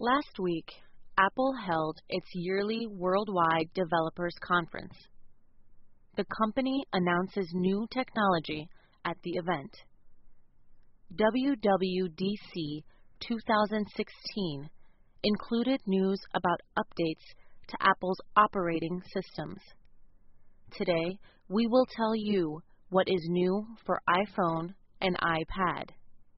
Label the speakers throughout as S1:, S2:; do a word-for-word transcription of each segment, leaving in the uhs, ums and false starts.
S1: Last week, Apple held its yearly Worldwide Developers Conference. The company announces new technology at the event. W W D C two thousand sixteen included news about updates to Apple's operating systems. Today, we will tell you what is new for iPhone and iPad.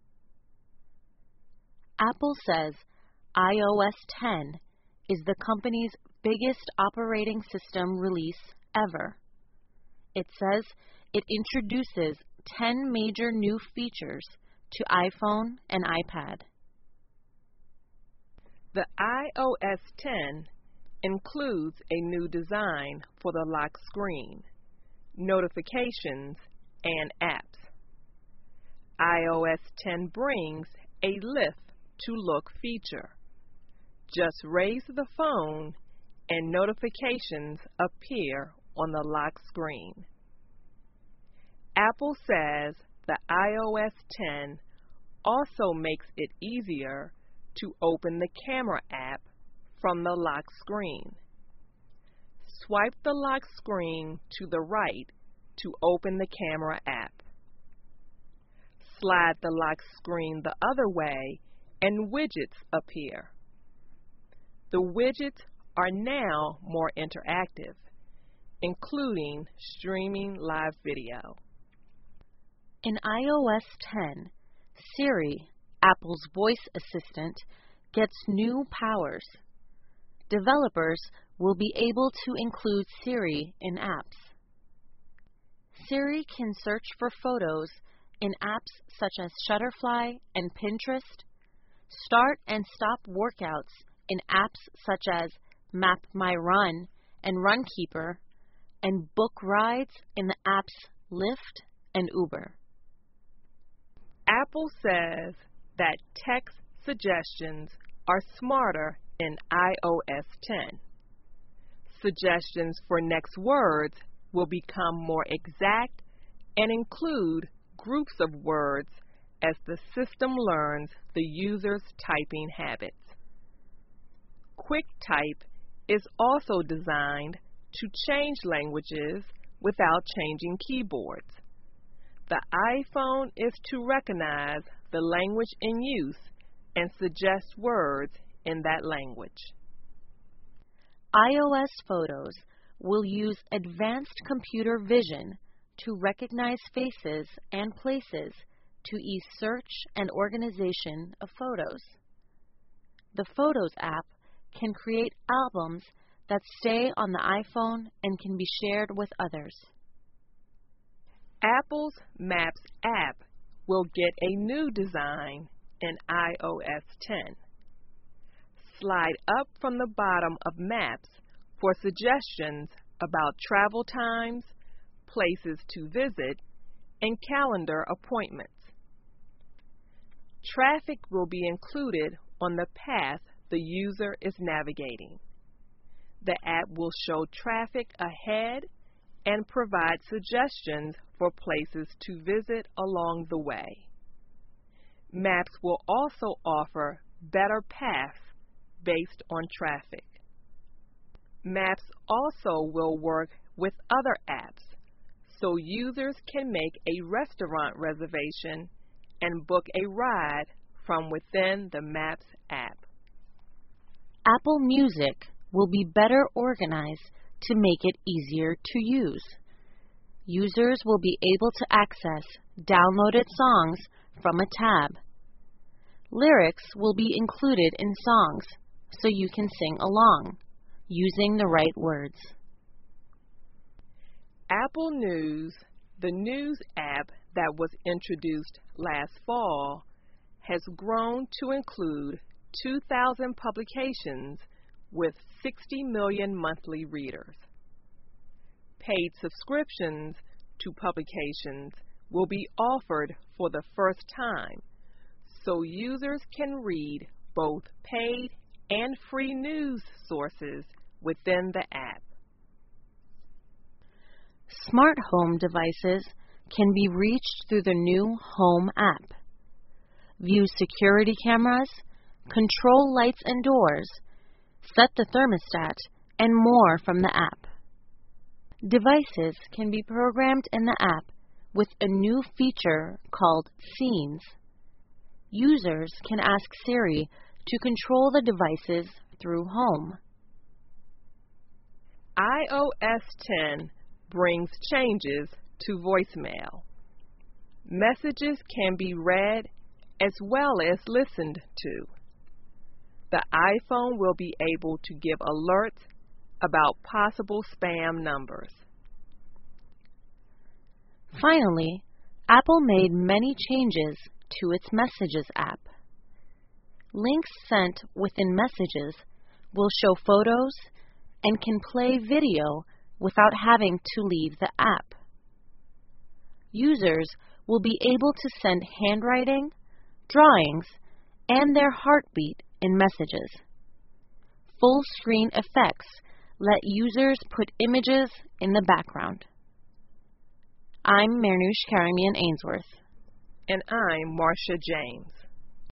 S1: Apple says i O S ten is the company's biggest operating system release ever. It says it introduces ten major new features to iPhone and iPad.
S2: The i O S ten includes a new design for the lock screen, notifications, and apps. i O S ten brings a lift to look feature. Just raise the phone and notifications appear on the lock screen. Apple says the i O S ten also makes it easier to open the camera app from the lock screen. Swipe the lock screen to the right to open the camera app. Slide the lock screen the other way and widgets appear. The widgets are now more interactive, including streaming live video.
S1: In i O S ten, Siri, Apple's voice assistant, gets new powers. Developers will be able to include Siri in apps. Siri can search for photos in apps such as Shutterfly and Pinterest, start and stop workouts in apps such as Map My Run and Runkeeper, and book rides in the apps Lyft and Uber.
S2: Apple says that text suggestions are smarter in i O S ten. Suggestions for next words will become more exact and include groups of words as the system learns the user's typing habits. QuickType is also designed to change languages without changing keyboards. The iPhone is to recognize the language in use and suggest words in that language.
S1: iOS Photos will use advanced computer vision to recognize faces and places to ease search and organization of photos. The Photos app can create albums that stay on the iPhone and can be shared with others.
S2: Apple's Maps app will get a new design in i O S ten. Slide up from the bottom of Maps for suggestions about travel times, places to visit, and calendar appointments. Traffic will be included on the path the user is navigating. The app will show traffic ahead and provide suggestions for places to visit along the way. Maps will also offer better paths based on traffic. Maps also will work with other apps, so users can make a restaurant reservation and book a ride from within the Maps app.
S1: Apple Music will be better organized to make it easier to use. Users will be able to access downloaded songs from a tab. Lyrics will be included in songs so you can sing along using the right words.
S2: Apple News, the news app that was introduced last fall, has grown to include two thousand publications with sixty million monthly readers. Paid subscriptions to publications will be offered for the first time, so users can read both paid and free news sources within the app.
S1: Smart home devices can be reached through the new Home app. View security cameras, control lights and doors, set the thermostat, and more from the app. Devices can be programmed in the app with a new feature called Scenes. Users can ask Siri to control the devices through Home.
S2: i O S ten brings changes to voicemail. Messages can be read as well as listened to. The iPhone will be able to give alerts about possible spam numbers.
S1: Finally, Apple made many changes to its Messages app. Links sent within Messages will show photos and can play video without having to leave the app. Users will be able to send handwriting, drawings, and their heartbeat in Messages. Full screen effects let users put images in the background. I'm Marnoush Karamian Ainsworth.
S2: And I'm Marcia James.